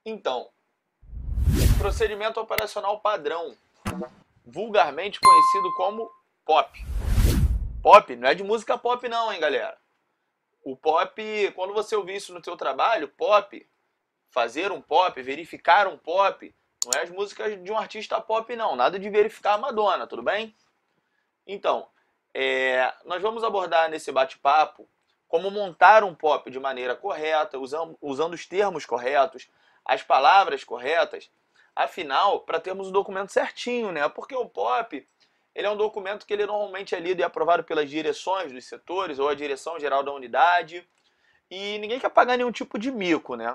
Então, procedimento operacional padrão, vulgarmente conhecido como POP. POP não é de música pop não, hein, galera? O POP, quando você ouvir isso no seu trabalho, POP, fazer um POP, verificar um POP, não é as músicas de um artista pop não, nada de verificar a Madonna, tudo bem? Então, nós vamos abordar nesse bate-papo como montar um POP de maneira correta, usando os termos corretos, as palavras corretas, afinal, para termos o documento certinho, né? Porque o POP, ele é um documento que ele normalmente é lido e aprovado pelas direções dos setores ou a direção geral da unidade, e ninguém quer pagar nenhum tipo de mico, né?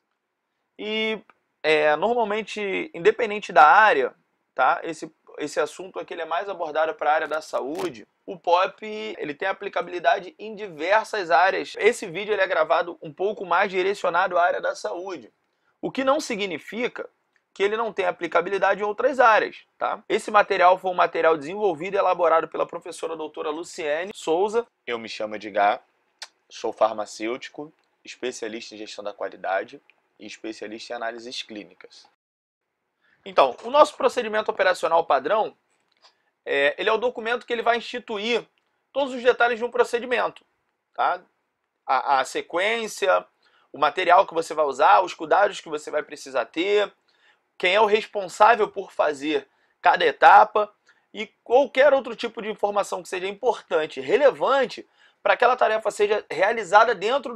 E normalmente, independente da área, tá? Esse assunto aqui ele é mais abordado para a área da saúde. O POP ele tem aplicabilidade em diversas áreas. Esse vídeo ele é gravado um pouco mais direcionado à área da saúde, o que não significa que ele não tem aplicabilidade em outras áreas, tá? Esse material foi um material desenvolvido e elaborado pela professora doutora Luciene Souza. Eu me chamo Edgar, sou farmacêutico, especialista em gestão da qualidade e especialista em análises clínicas. Então, o nosso procedimento operacional padrão, ele é o documento que ele vai instituir todos os detalhes de um procedimento, tá? A sequência, o material que você vai usar, os cuidados que você vai precisar ter, quem é o responsável por fazer cada etapa e qualquer outro tipo de informação que seja importante, relevante, para que aquela tarefa seja realizada dentro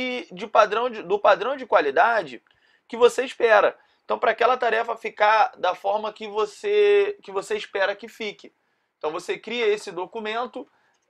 do padrão de qualidade que você espera. Então, para aquela tarefa ficar da forma que você espera que fique. Então, você cria esse documento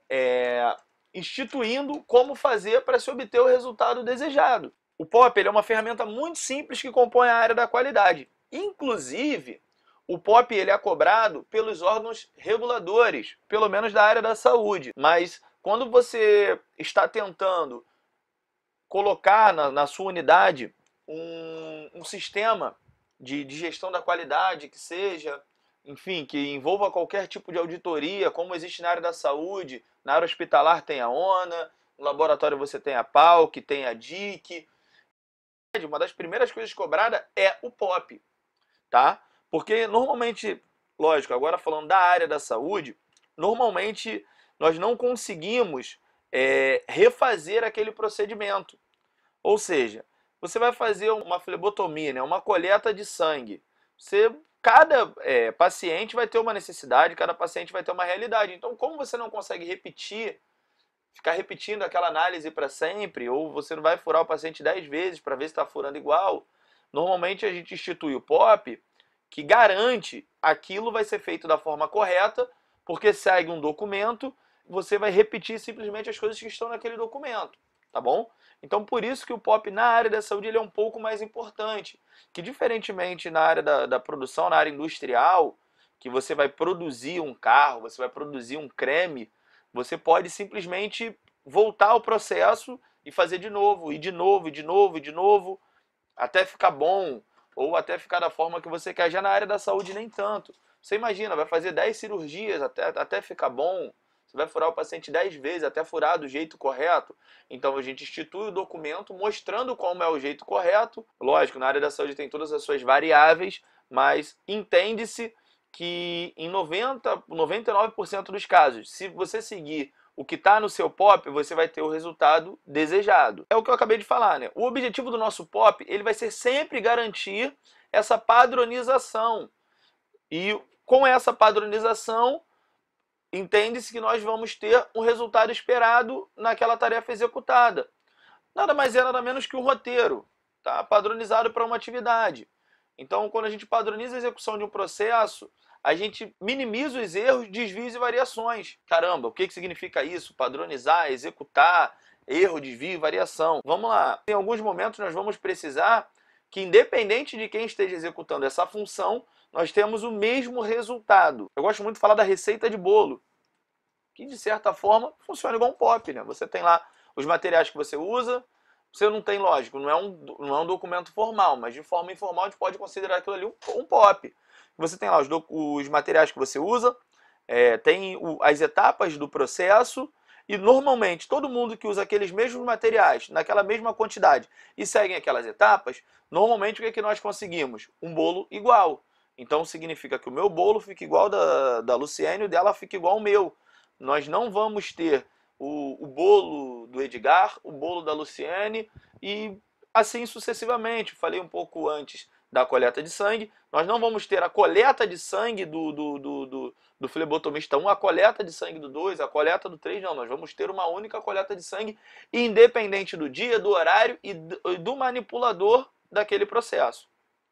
instituindo como fazer para se obter o resultado desejado. O POP ele é uma ferramenta muito simples que compõe a área da qualidade. Inclusive, o POP ele é cobrado pelos órgãos reguladores, pelo menos da área da saúde. Mas quando você está tentando colocar na sua unidade um sistema de gestão da qualidade que seja, enfim, que envolva qualquer tipo de auditoria, como existe na área da saúde, na área hospitalar tem a ONA, no laboratório você tem a PALC, tem a DIC. Uma das primeiras coisas cobradas é o POP, tá? Porque normalmente, lógico, agora falando da área da saúde, normalmente nós não conseguimos refazer aquele procedimento. Ou seja, você vai fazer uma flebotomia, né, uma coleta de sangue. Cada paciente vai ter uma necessidade, cada paciente vai ter uma realidade. Então, como você não consegue ficar repetindo aquela análise para sempre, ou você não vai furar o paciente 10 vezes para ver se está furando igual, normalmente a gente institui o POP, que garante aquilo vai ser feito da forma correta, porque segue um documento, você vai repetir simplesmente as coisas que estão naquele documento, tá bom? Então, por isso que o POP na área da saúde ele é um pouco mais importante, que diferentemente na área da produção, na área industrial, que você vai produzir um carro, você vai produzir um creme, você pode simplesmente voltar ao processo e fazer de novo, e de novo, e de novo, e de novo, até ficar bom, ou até ficar da forma que você quer. Já na área da saúde, nem tanto. Você imagina, vai fazer 10 cirurgias até ficar bom, você vai furar o paciente 10 vezes até furar do jeito correto. Então a gente institui o documento mostrando como é o jeito correto. Lógico, na área da saúde tem todas as suas variáveis, mas entende-se que em 99% dos casos, se você seguir o que está no seu POP, você vai ter o resultado desejado. É o que eu acabei de falar, né? O objetivo do nosso POP, ele vai ser sempre garantir essa padronização. E com essa padronização, entende-se que nós vamos ter um resultado esperado naquela tarefa executada. Nada mais é nada menos que um roteiro, tá? Padronizado para uma atividade. Então, quando a gente padroniza a execução de um processo, a gente minimiza os erros, desvios e variações. Caramba, o que significa isso? Padronizar, executar, erro, desvio e variação. Vamos lá. Em alguns momentos nós vamos precisar que, independente de quem esteja executando essa função, nós temos o mesmo resultado. Eu gosto muito de falar da receita de bolo, que de certa forma funciona igual um POP, né? Você tem lá os materiais que você usa, você não tem, lógico, não é um documento formal, mas de forma informal a gente pode considerar aquilo ali um POP. Você tem lá os materiais que você usa, tem as etapas do processo e normalmente todo mundo que usa aqueles mesmos materiais, naquela mesma quantidade, e seguem aquelas etapas, normalmente o que é que nós conseguimos? Um bolo igual. Então significa que o meu bolo fica igual da Luciene e o dela fica igual ao meu. Nós não vamos ter o bolo do Edgar, o bolo da Luciene e assim sucessivamente. Falei um pouco antes da coleta de sangue. Nós não vamos ter a coleta de sangue do flebotomista 1, a coleta de sangue do 2, a coleta do 3, não. Nós vamos ter uma única coleta de sangue, independente do dia, do horário e do manipulador daquele processo.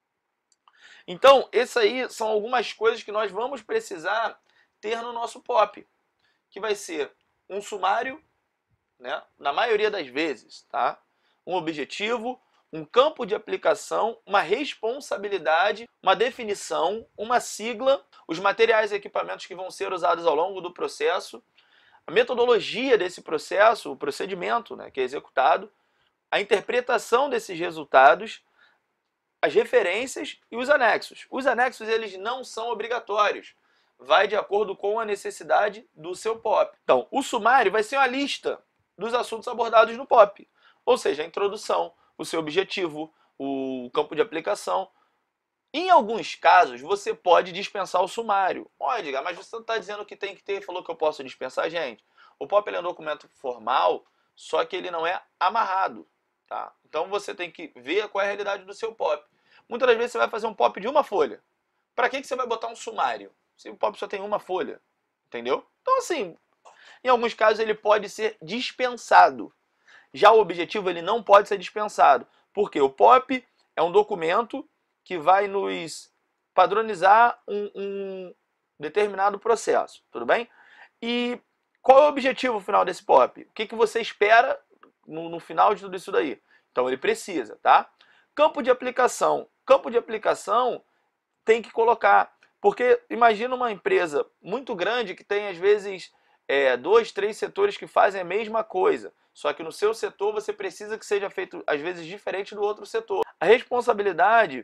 Então, essas aí são algumas coisas que nós vamos precisar ter no nosso POP, que vai ser um sumário, né, na maioria das vezes, tá? Um objetivo, um campo de aplicação, uma responsabilidade, uma definição, uma sigla, os materiais e equipamentos que vão ser usados ao longo do processo, a metodologia desse processo, o procedimento, né, que é executado, a interpretação desses resultados, as referências e os anexos. Os anexos eles não são obrigatórios, vai de acordo com a necessidade do seu POP. Então, o sumário vai ser uma lista dos assuntos abordados no POP, ou seja, a introdução, o seu objetivo, o campo de aplicação. Em alguns casos, você pode dispensar o sumário. Olha, Edgar, mas você não está dizendo que tem que ter, falou que eu posso dispensar, gente. O POP ele é um documento formal, só que ele não é amarrado. Tá? Então você tem que ver qual é a realidade do seu POP. Muitas das vezes você vai fazer um POP de uma folha. Para que você vai botar um sumário? Se o POP só tem uma folha. Entendeu? Então assim, em alguns casos ele pode ser dispensado. Já o objetivo ele não pode ser dispensado. Porque o POP é um documento que vai nos padronizar um determinado processo. Tudo bem? E qual é o objetivo final desse POP? O que você espera no final de tudo isso daí? Então ele precisa, tá? Campo de aplicação. Campo de aplicação tem que colocar. Porque imagina uma empresa muito grande que tem às vezes 2, 3 setores que fazem a mesma coisa. Só que no seu setor você precisa que seja feito às vezes diferente do outro setor. A responsabilidade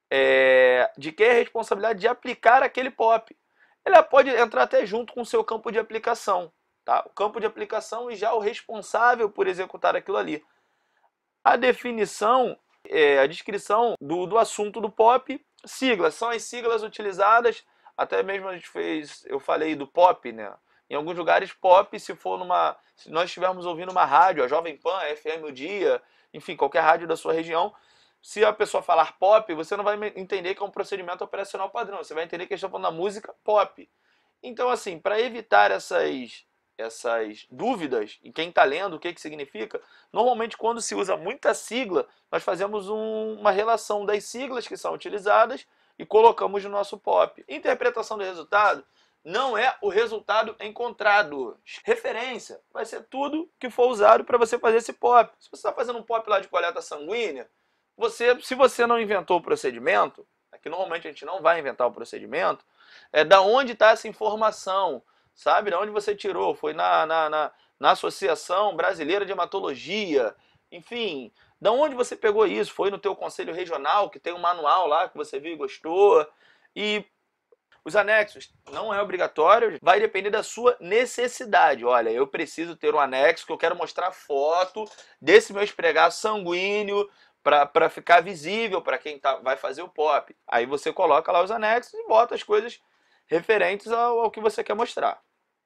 de quem é a responsabilidade de aplicar aquele POP. Ela pode entrar até junto com o seu campo de aplicação. Tá? O campo de aplicação e já o responsável por executar aquilo ali. A definição, a descrição do assunto do POP, siglas, são as siglas utilizadas, até mesmo eu falei do POP, né? Em alguns lugares POP, se nós estivermos ouvindo uma rádio, a Jovem Pan, a FM O Dia, enfim, qualquer rádio da sua região, se a pessoa falar POP, você não vai entender que é um procedimento operacional padrão, você vai entender que eles estão falando da música POP. Então, assim, para evitar essas dúvidas em quem está lendo, o que significa, normalmente quando se usa muita sigla, nós fazemos uma relação das siglas que são utilizadas e colocamos no nosso POP. Interpretação do resultado não é o resultado encontrado. Referência vai ser tudo que for usado para você fazer esse POP. Se você está fazendo um POP lá de coleta sanguínea, se você não inventou o procedimento, que normalmente a gente não vai inventar o procedimento, da onde está essa informação? Sabe, de onde você tirou? Foi na Associação Brasileira de Hematologia, enfim, de onde você pegou isso? Foi no teu conselho regional, que tem um manual lá que você viu e gostou. E os anexos não é obrigatório, vai depender da sua necessidade. Olha, eu preciso ter um anexo que eu quero mostrar foto desse meu esfregaço sanguíneo para ficar visível para quem vai fazer o POP. Aí você coloca lá os anexos e bota as coisas referentes ao que você quer mostrar.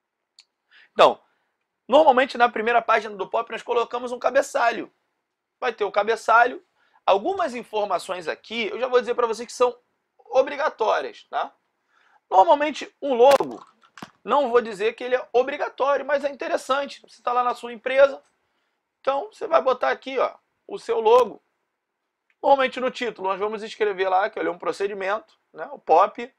Então, normalmente na primeira página do POP nós colocamos um cabeçalho. Vai ter o cabeçalho. Algumas informações aqui, eu já vou dizer para você que são obrigatórias, tá? Normalmente um logo, não vou dizer que ele é obrigatório, mas é interessante. Você está lá na sua empresa, então você vai botar aqui, ó, o seu logo. Normalmente no título nós vamos escrever lá que ele é um procedimento, né, o POP.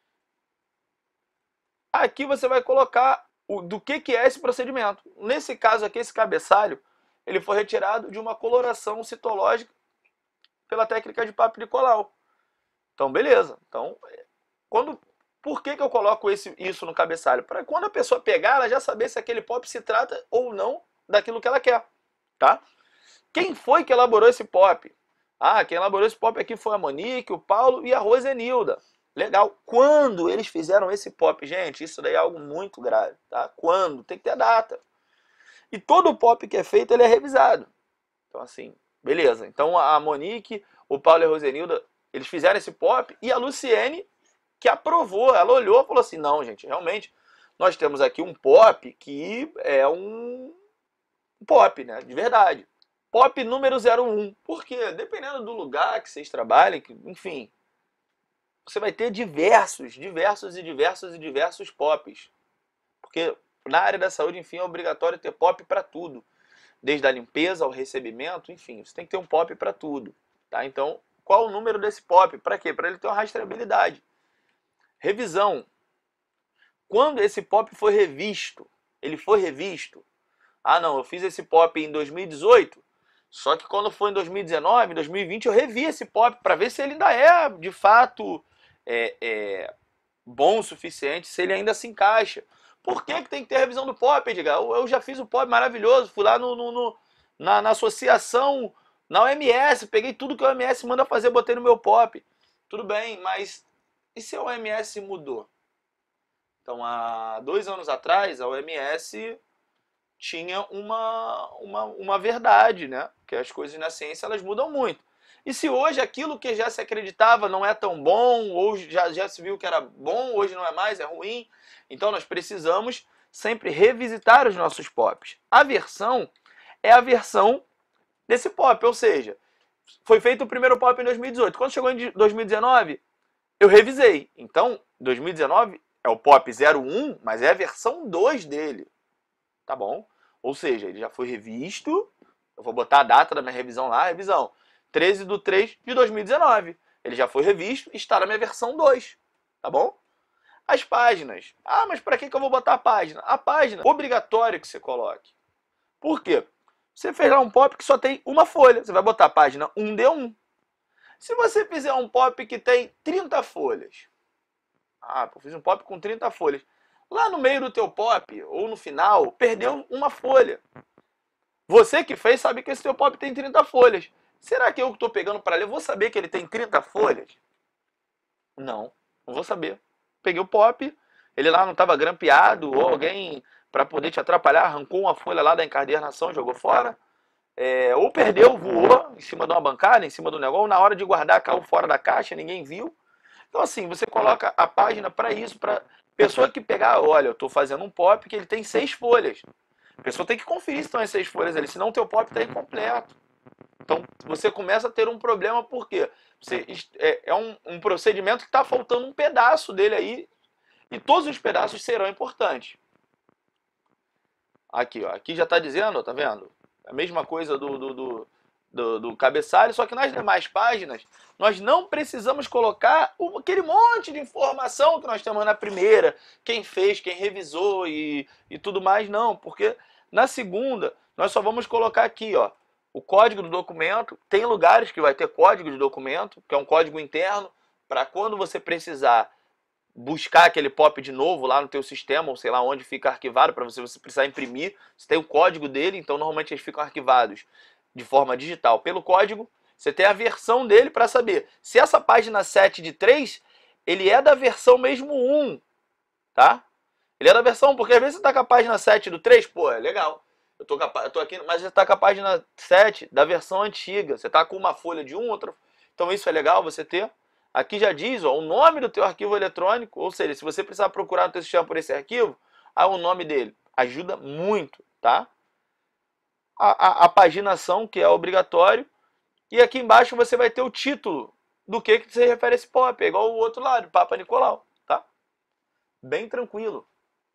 Aqui você vai colocar do que é esse procedimento. Nesse caso aqui, esse cabeçalho, ele foi retirado de uma coloração citológica pela técnica de Pape-Nicolau. Então, beleza. Então, por que eu coloco isso no cabeçalho? Para quando a pessoa pegar, ela já saber se aquele POP se trata ou não daquilo que ela quer. Tá? Quem foi que elaborou esse POP? Quem elaborou esse POP aqui foi a Monique, o Paulo e a Rosenilda. Legal. Quando eles fizeram esse POP, gente, isso daí é algo muito grave, tá? Quando? Tem que ter a data. E todo o POP que é feito, ele é revisado. Então, assim, beleza. Então, a Monique, o Paulo e a Rosenilda, eles fizeram esse POP e a Luciene, que aprovou, ela olhou e falou assim, não, gente, realmente, nós temos aqui um POP que é um POP, né, de verdade. POP número 01. Por quê? Dependendo do lugar que vocês trabalhem, enfim, você vai ter diversos POPs. Porque na área da saúde, enfim, é obrigatório ter POP para tudo. Desde a limpeza ao recebimento, enfim, você tem que ter um POP para tudo. Tá? Então, qual o número desse POP? Para quê? Para ele ter uma rastreabilidade. Revisão. Quando esse POP foi revisto, ele foi revisto. Ah, não, eu fiz esse POP em 2018, só que quando foi em 2019, 2020, eu revi esse POP para ver se ele ainda é, de fato, bom o suficiente, se ele ainda se encaixa. Por que tem que ter revisão do POP, Edgar? Eu já fiz o POP maravilhoso, fui lá na associação, na OMS, peguei tudo que a OMS manda fazer, botei no meu POP. Tudo bem, mas e se a OMS mudou? Então, há 2 anos atrás, a OMS tinha uma verdade, né? Que as coisas na ciência elas mudam muito. E se hoje aquilo que já se acreditava não é tão bom, ou já se viu que era bom, hoje não é mais, é ruim, então nós precisamos sempre revisitar os nossos POPs. A versão é a versão desse POP, ou seja, foi feito o primeiro POP em 2018. Quando chegou em 2019, eu revisei. Então, 2019 é o POP 01, mas é a versão 2 dele. Tá bom? Ou seja, ele já foi revisto. Eu vou botar a data da minha revisão lá, revisão 13/3/2019. Ele já foi revisto e está na minha versão 2. Tá bom? As páginas. Ah, mas para que eu vou botar a página? A página é obrigatório que você coloque. Por quê? Você fez lá um POP que só tem uma folha. Você vai botar a página 1D1. Se você fizer um POP que tem 30 folhas. Ah, eu fiz um POP com 30 folhas. Lá no meio do teu POP, ou no final, perdeu uma folha. Você que fez sabe que esse teu POP tem 30 folhas. Será que eu que estou pegando para ler, vou saber que ele tem 30 folhas? Não, não vou saber. Peguei o POP, ele lá não estava grampeado, ou alguém, para poder te atrapalhar, arrancou uma folha lá da encadernação e jogou fora. Ou perdeu, voou em cima de uma bancada, em cima do negócio, ou na hora de guardar caiu fora da caixa, ninguém viu. Então assim, você coloca a página para isso, para pessoa que pegar, olha, eu estou fazendo um POP que ele tem 6 folhas. A pessoa tem que conferir se estão as 6 folhas ali, senão o teu POP está incompleto. Então você começa a ter um problema, porque é um procedimento que está faltando um pedaço dele aí, e todos os pedaços serão importantes. Aqui, ó, aqui já está dizendo, ó, tá vendo? A mesma coisa do cabeçalho, só que nas demais páginas nós não precisamos colocar aquele monte de informação que nós temos na primeira, quem fez, quem revisou e tudo mais, não, porque na segunda nós só vamos colocar aqui, ó, o código do documento. Tem lugares que vai ter código de documento, que é um código interno, para quando você precisar buscar aquele POP de novo lá no teu sistema, ou sei lá onde fica arquivado, para você precisar imprimir, você tem o código dele, então normalmente eles ficam arquivados de forma digital pelo código. Você tem a versão dele para saber se essa página 7 de 3, ele é da versão mesmo 1, tá? Ele é da versão 1, porque às vezes você tá com a página 7 do 3, pô, é legal. Eu tô aqui, mas você tá com a página 7 da versão antiga, você tá com uma folha de um, outra. Então isso é legal você ter. Aqui já diz, ó, o nome do teu arquivo eletrônico, ou seja, se você precisar procurar no teu sistema por esse arquivo, o nome dele ajuda muito, tá? A paginação, que é obrigatório, e aqui embaixo você vai ter o título do que se refere a esse POP, é igual o outro lado, Papa Nicolau, tá? Bem tranquilo.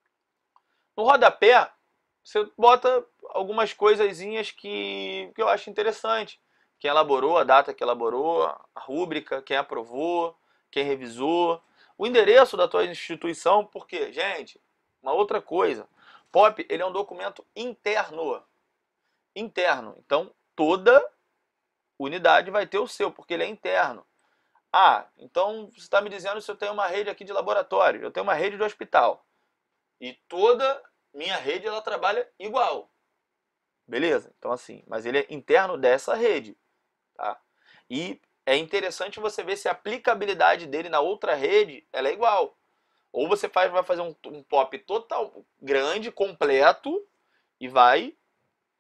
No rodapé, você bota algumas coisazinhas que eu acho interessante. Quem elaborou, a data que elaborou, a rúbrica, quem aprovou, quem revisou, o endereço da tua instituição, porque, gente, uma outra coisa, POP, ele é um documento interno. Interno. Então, toda unidade vai ter o seu, porque ele é interno. Ah, então você está me dizendo se eu tenho uma rede aqui de laboratório, eu tenho uma rede de hospital. E toda minha rede, ela trabalha igual. Beleza? Então assim, mas ele é interno dessa rede. Tá? E é interessante você ver se a aplicabilidade dele na outra rede ela é igual. Ou você vai fazer um POP total grande, completo, e vai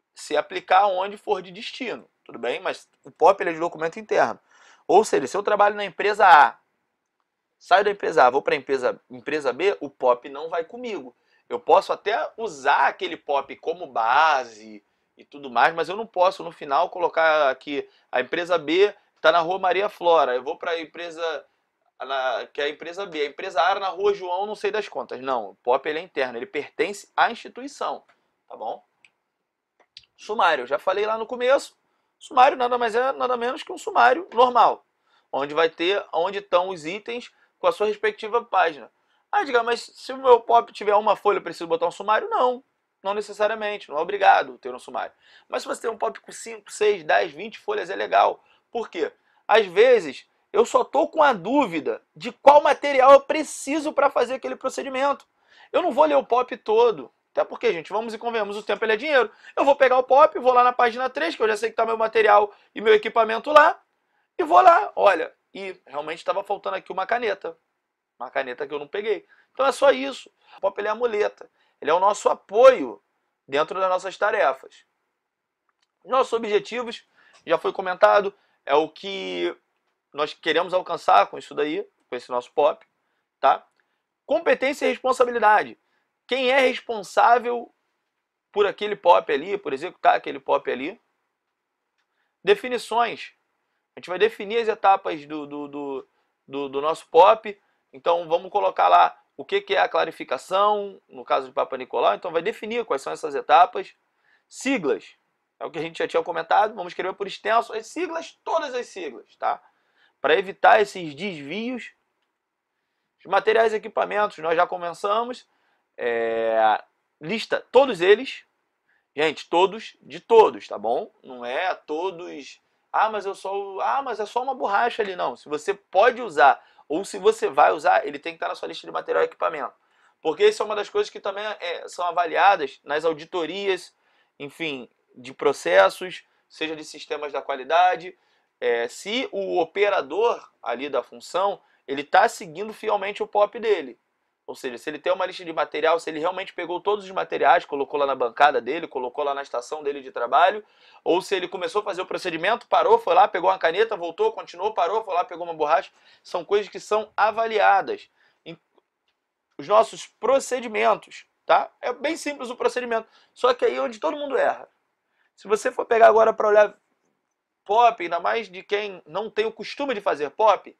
se aplicar onde for de destino, tudo bem? Mas o POP ele é de documento interno. Ou seja, se eu trabalho na empresa A, saio da empresa A, vou para a empresa B, o POP não vai comigo. Eu posso até usar aquele POP como base e tudo mais, mas eu não posso no final colocar aqui a empresa B está na rua Maria Flora, eu vou para a empresa que é a empresa B, a empresa A na rua João, não sei das contas. Não, o POP ele é interno, ele pertence à instituição, tá bom? Sumário, eu já falei lá no começo, sumário nada mais é nada menos que um sumário normal, onde vai ter onde estão os itens com a sua respectiva página. Ah, diga, mas se o meu POP tiver uma folha, eu preciso botar um sumário? Não, não necessariamente, não é obrigado ter um sumário. Mas se você tem um POP com 5, 6, 10, 20 folhas, é legal. Por quê? Às vezes, eu só estou com a dúvida de qual material eu preciso para fazer aquele procedimento. Eu não vou ler o POP todo. Até porque, gente, vamos e convenhamos, o tempo ele é dinheiro. Eu vou pegar o POP, vou lá na página 3, que eu já sei que está meu material e meu equipamento lá, e vou lá, olha, e realmente estava faltando aqui uma caneta que eu não peguei. Então é só isso. O POP ele é a muleta, ele é o nosso apoio dentro das nossas tarefas. Nossos objetivos, já foi comentado, é o que nós queremos alcançar com isso daí, com esse nosso POP, tá? Competência e responsabilidade. Quem é responsável por aquele POP ali, por executar aquele POP ali? Definições. A gente vai definir as etapas do nosso POP. Então vamos colocar lá o que é a clarificação, no caso de Papa Nicolau. Então vai definir quais são essas etapas. Siglas. É o que a gente já tinha comentado. Vamos escrever por extenso as siglas, todas as siglas, tá? Para evitar esses desvios. Os materiais e equipamentos, nós já começamos. Lista todos eles. Gente, todos de todos, tá bom? Não é todos. Mas mas é só uma borracha ali, não. Se você pode usar ou se você vai usar, ele tem que estar na sua lista de material e equipamento. Porque isso é uma das coisas que também são avaliadas nas auditorias, enfim, de processos, seja de sistemas da qualidade. Se o operador ali da função, ele está seguindo fielmente o POP dele. Ou seja, se ele tem uma lista de material, se ele realmente pegou todos os materiais, colocou lá na bancada dele, colocou lá na estação dele de trabalho, ou se ele começou a fazer o procedimento, parou, foi lá, pegou uma caneta, voltou, continuou, parou, foi lá, pegou uma borracha. São coisas que são avaliadas. Os nossos procedimentos, tá? É bem simples o procedimento, só que aí é onde todo mundo erra. Se você for pegar agora para olhar POP, ainda mais de quem não tem o costume de fazer POP,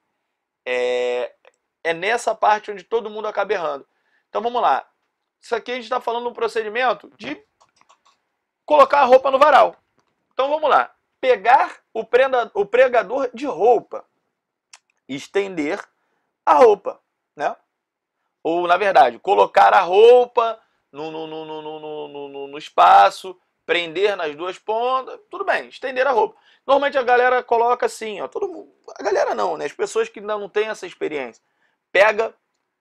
é nessa parte onde todo mundo acaba errando. Então vamos lá. Isso aqui a gente está falando de um procedimento de colocar a roupa no varal. Então vamos lá. Pegar o pregador de roupa. Estender a roupa, né? Ou, na verdade, colocar a roupa no espaço, prender nas duas pontas, tudo bem, estender a roupa. Normalmente a galera coloca assim, ó, todo mundo, a galera não, né? As pessoas que ainda não têm essa experiência. Pega,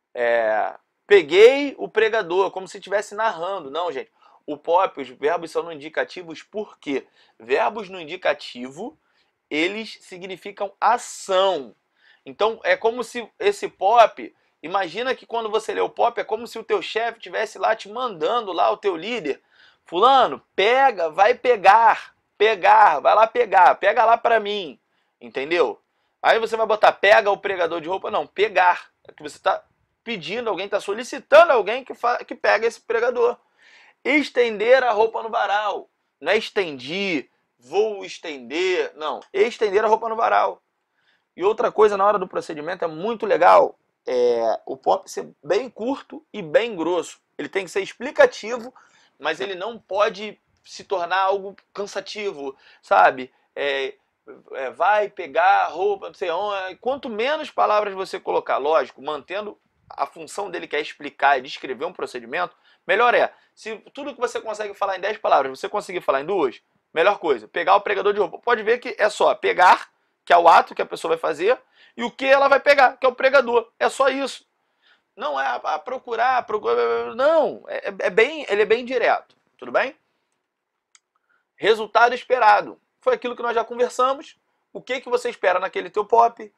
peguei o pregador, como se estivesse narrando. Não, gente. O POP, os verbos são no indicativos por quê? Verbos no indicativo, eles significam ação. Então, é como se esse POP, imagina que quando você lê o POP, é como se o teu chefe estivesse lá te mandando, lá o teu líder. Fulano, pega, vai pegar, vai lá pegar, pega lá pra mim, entendeu? Aí você vai botar pega o pregador de roupa, não, pegar. É que você está pedindo, alguém está solicitando alguém que pega esse pregador. Estender a roupa no varal. Não é estendi, vou estender, não. Estender a roupa no varal. E outra coisa na hora do procedimento é muito legal, o POP ser bem curto e bem grosso. Ele tem que ser explicativo, mas ele não pode se tornar algo cansativo, sabe? Vai pegar a roupa, não sei onde. Quanto menos palavras você colocar, lógico, mantendo a função dele que é explicar e descrever um procedimento, melhor é. Se tudo que você consegue falar em 10 palavras, você conseguir falar em 2, melhor coisa. Pegar o pregador de roupa. Pode ver que é só pegar, que é o ato que a pessoa vai fazer, e o que ela vai pegar, que é o pregador. É só isso. Não é procurar, não. Ele é bem direto. Tudo bem? Resultado esperado. Foi aquilo que nós já conversamos. O que você espera naquele teu POP?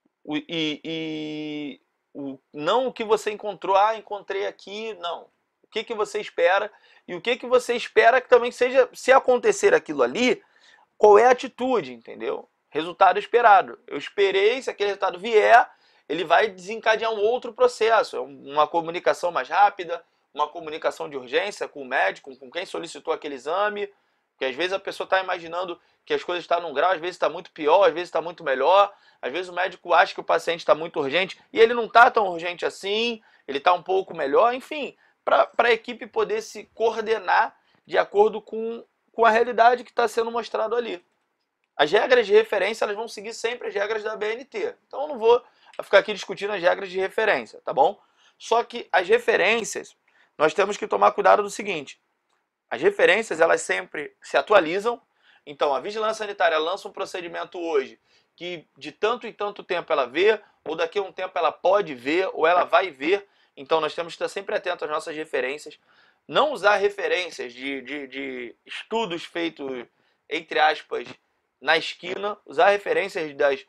Não o que você encontrou. Encontrei aqui. Não. O que você espera e o que você espera que também seja, se acontecer aquilo ali, qual é a atitude, entendeu? Resultado esperado. Eu esperei, se aquele resultado vier, ele vai desencadear um outro processo, uma comunicação mais rápida, uma comunicação de urgência com o médico, com quem solicitou aquele exame, porque às vezes a pessoa está imaginando que as coisas estão num grau, às vezes está muito pior, às vezes está muito melhor, às vezes o médico acha que o paciente está muito urgente e ele não está tão urgente assim, ele está um pouco melhor, enfim, para a equipe poder se coordenar de acordo com a realidade que está sendo mostrado ali. As regras de referência, elas vão seguir sempre as regras da BNT. Então eu não vou ficar aqui discutindo as regras de referência, tá bom? Só que as referências, nós temos que tomar cuidado do seguinte: as referências, elas sempre se atualizam. Então a vigilância sanitária lança um procedimento hoje que de tanto em tanto tempo ela vê, ou daqui a um tempo ela pode ver, ou ela vai ver. Então nós temos que estar sempre atentos às nossas referências. Não usar referências de estudos feitos, entre aspas, na esquina. Usar referências das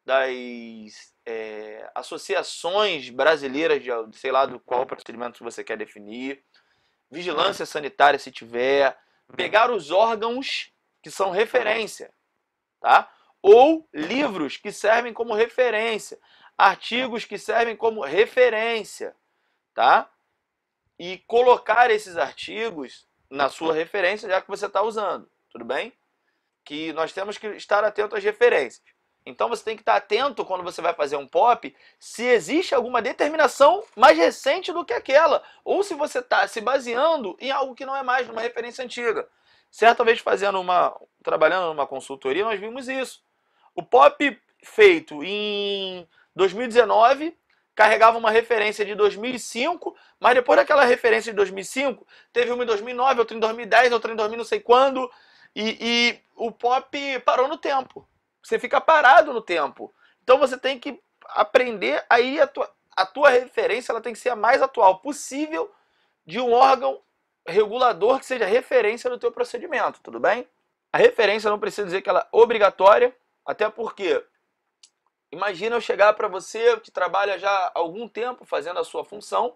associações brasileiras, de sei lá do qual procedimento você quer definir. Vigilância sanitária, se tiver. Pegar os órgãos que são referência, tá? Ou livros que servem como referência. Artigos que servem como referência, tá? E colocar esses artigos na sua referência, já que você está usando, tudo bem? Que nós temos que estar atento às referências. Então você tem que estar atento quando você vai fazer um POP, se existe alguma determinação mais recente do que aquela, ou se você está se baseando em algo que não é mais numa referência antiga. Certa vez trabalhando numa consultoria, nós vimos isso. O POP feito em 2019 carregava uma referência de 2005, mas depois daquela referência de 2005, teve uma em 2009, outra em 2010, outra em 2000 não sei quando, e o POP parou no tempo. Você fica parado no tempo. Então você tem que aprender aí a tua referência, ela tem que ser a mais atual possível de um órgão regulador que seja referência no teu procedimento, tudo bem? A referência não precisa dizer que ela é obrigatória, até porque imagina eu chegar para você que trabalha já há algum tempo fazendo a sua função,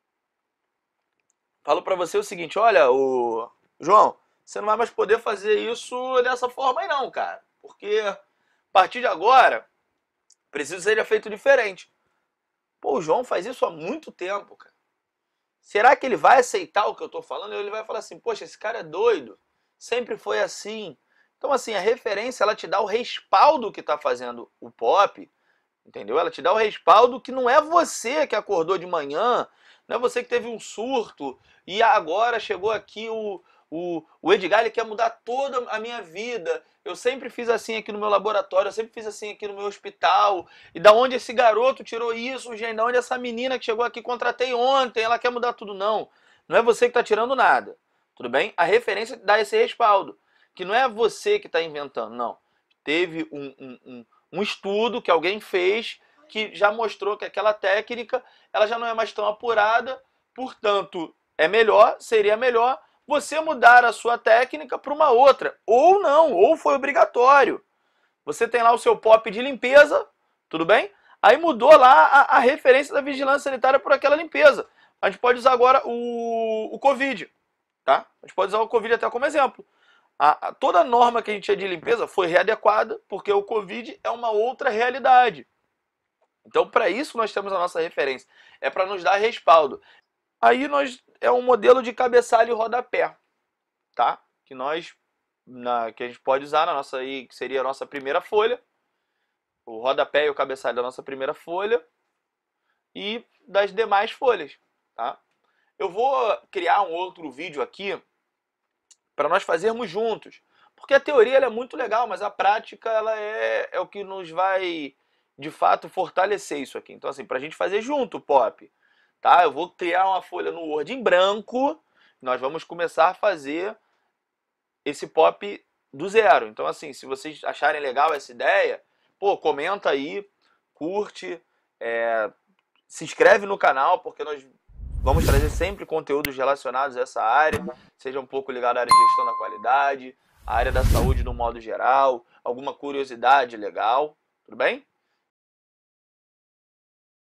falo para você o seguinte: olha, João, você não vai mais poder fazer isso dessa forma aí não, cara, porque a partir de agora precisa ser feito diferente. Pô, o João faz isso há muito tempo, cara. Será que ele vai aceitar o que eu estou falando? Ele vai falar assim: poxa, esse cara é doido, sempre foi assim. Então, assim, a referência, ela te dá o respaldo que está fazendo o POP, entendeu? Ela te dá o respaldo que não é você que acordou de manhã, não é você que teve um surto e agora chegou aqui o Edgar, ele quer mudar toda a minha vida. Eu sempre fiz assim aqui no meu laboratório, eu sempre fiz assim aqui no meu hospital. E da onde esse garoto tirou isso, gente? Da onde essa menina que chegou aqui, contratei ontem, ela quer mudar tudo? Não. Não é você que está tirando nada. Tudo bem? A referência dá esse respaldo. Que não é você que está inventando, não. Teve um estudo que alguém fez que já mostrou que aquela técnica ela já não é mais tão apurada, portanto, seria melhor você mudar a sua técnica para uma outra. Ou não, ou foi obrigatório. Você tem lá o seu POP de limpeza, tudo bem? Aí mudou lá a referência da vigilância sanitária por aquela limpeza. A gente pode usar agora o Covid, tá? A gente pode usar o Covid até como exemplo. Toda a norma que a gente tinha de limpeza foi readequada, porque o Covid é uma outra realidade. Então, para isso nós temos a nossa referência. É para nos dar respaldo. Aí é um modelo de cabeçalho e rodapé, tá? Que a gente pode usar na nossa aí, que seria a nossa primeira folha. O rodapé e o cabeçalho da nossa primeira folha e das demais folhas, tá? Eu vou criar um outro vídeo aqui para nós fazermos juntos. Porque a teoria ela é muito legal, mas a prática ela é o que nos vai, de fato, fortalecer isso aqui. Então, assim, para a gente fazer junto o POP, tá? Eu vou criar uma folha no Word em branco, nós vamos começar a fazer esse POP do zero. Então, assim, se vocês acharem legal essa ideia, pô, comenta aí, curte, se inscreve no canal, porque nós vamos trazer sempre conteúdos relacionados a essa área, seja um pouco ligado à área de gestão da qualidade, à área da saúde no modo geral, alguma curiosidade legal, tudo bem?